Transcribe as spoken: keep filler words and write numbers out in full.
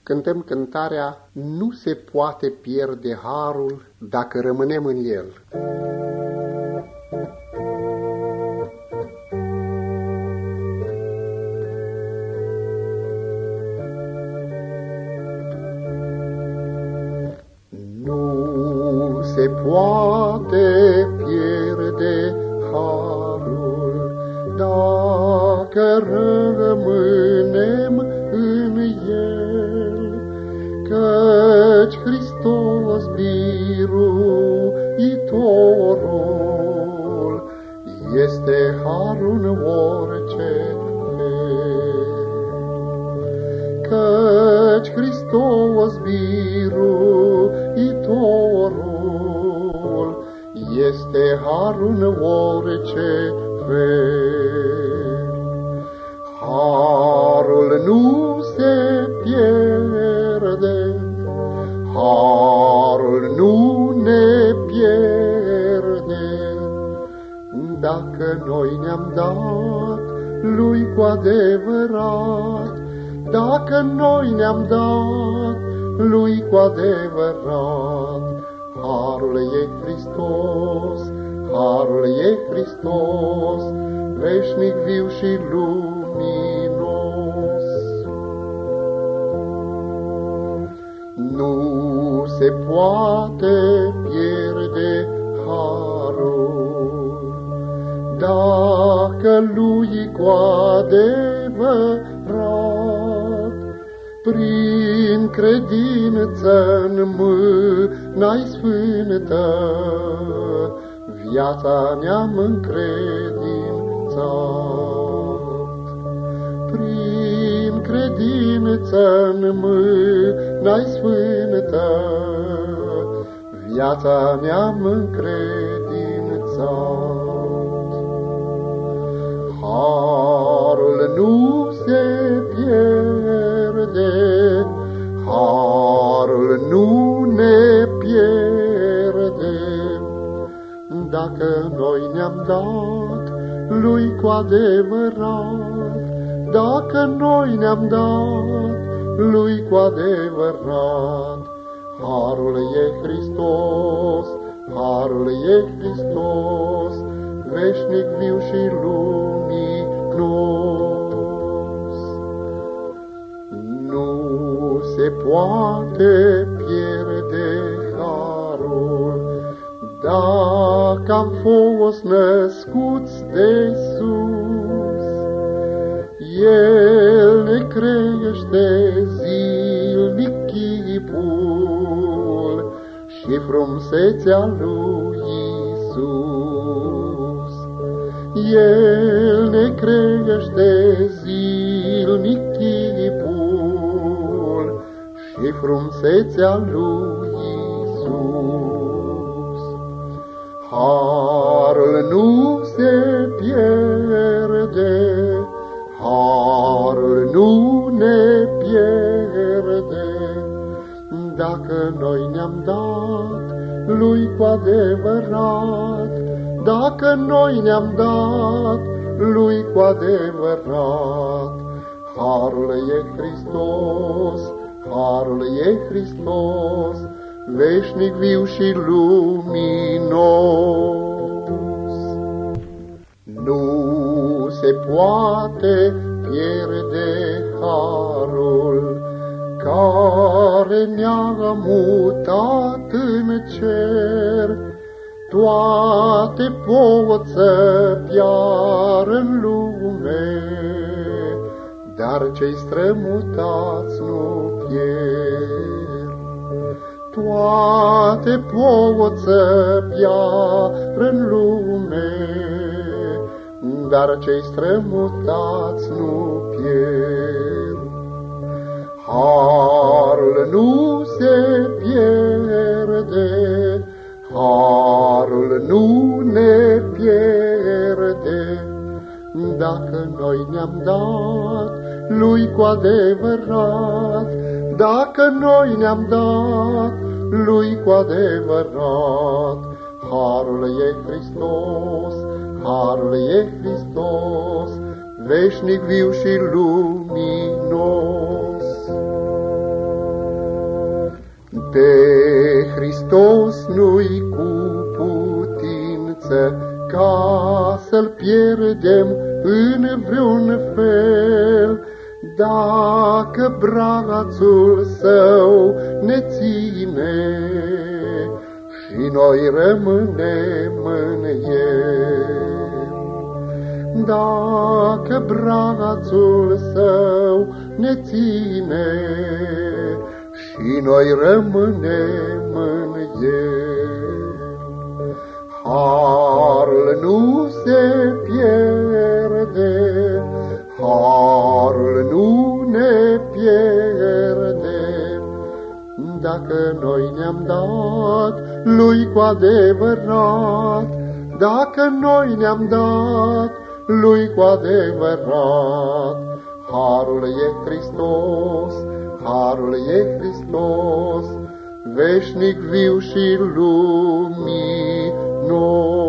cântăm cântarea Nu se poate pierde harul dacă rămânem în el. Nu se poate pierde harul dacă rămânem în el, căci Hristos biruitorul este harul în orice fel, căci Hristos biruitorul este harul în orice fel. Harul nu se pierde, harul nu ne pierde, dacă noi ne-am dat lui cu adevărat, dacă noi ne-am dat lui cu adevărat. Harul e Hristos, harul e Hristos, veșnic, viu și luminos. Nu se poate pierde harul dacă lui cu adevărat, prin credință-n mâna-i sfântă, viața ne-am încredințat. Prin credință-n mâna-i sfântă, viața ne-am încredințat. Harul nu se pierde, harul nu ne pierde, dacă noi ne-am dat lui cu adevărat, dacă noi ne-am dat lui cu adevărat. Harul e Hristos, harul e Hristos, veșnic, viu și luminos. Nu se poate pierde harul dacă am fost născuți de sus. El ne crește zilnic chipul și frumusețea lui Iisus. El ne crește zilnic chipul și frumusețea lui Iisus. Harul nu se pierde, harul nu ne pierde, dacă noi ne-am dat lui cu adevărat, dacă noi ne-am dat lui cu adevărat. Harul e Hristos, harul e Hristos, veșnic, viu și luminos. Nu se poate pierde harul care ne-a mutat în cer. Toate pot să piară în lume, dar cei strămutați nu pierd. Toate pot să piară în lume, dar cei strămutați nu pierd. Harul nu se pierde, harul nu ne pierde, dacă noi ne-am dat lui cu adevărat, dacă noi ne-am dat lui cu adevărat. Harul e Hristos, harul e Hristos, veșnic, viu și luminos. Pe Hristos nu-i cu putință ca să-L pierdem în vreun fel, dacă brațul Său ne ține și noi rămânem în El. Dacă brațul Său ne ține și noi rămânem în El. Harul nu se pierde, harul nu ne pierde, dacă noi ne-am dat Lui cu adevărat, dacă noi ne-am dat Lui cu adevărat. Harul e Hristos, harul e Hristos, veșnic viu și luminos.